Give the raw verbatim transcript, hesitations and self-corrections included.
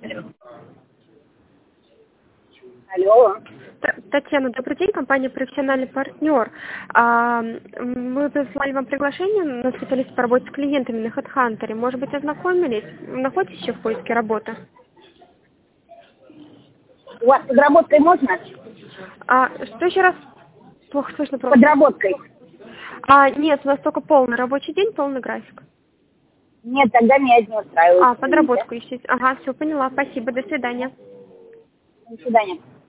Алло. Т- Татьяна, добрый день, компания «Профессиональный партнер». А, Мы прислали вам приглашение на специалиста по работе с клиентами на HeadHunter. Может быть, ознакомились? Вы находитесь еще в поиске работы? У вас подработкой можно? А, что еще раз? Плохо слышно просто. Подработкой. А, нет, у нас только полный рабочий день, полный график. Нет, тогда меня это не устраивает. А, подработку ищите. Ага, все, поняла. Спасибо, до свидания. До свидания.